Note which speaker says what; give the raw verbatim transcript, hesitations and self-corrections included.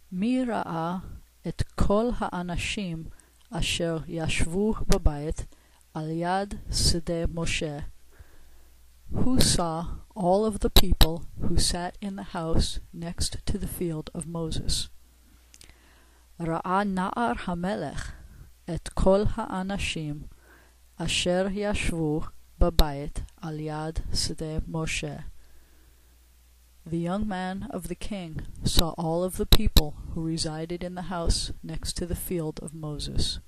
Speaker 1: מי ראה את כל האנשים אשר ישבו בבית על יד שדה משה? Who saw all of the people who sat in the house next to the field of Moses? ראה נער המלך את כל האנשים אשר ישבו בבית על יד שדה משה. The young man of the king saw all of the people who resided in the house next to the field of Moses.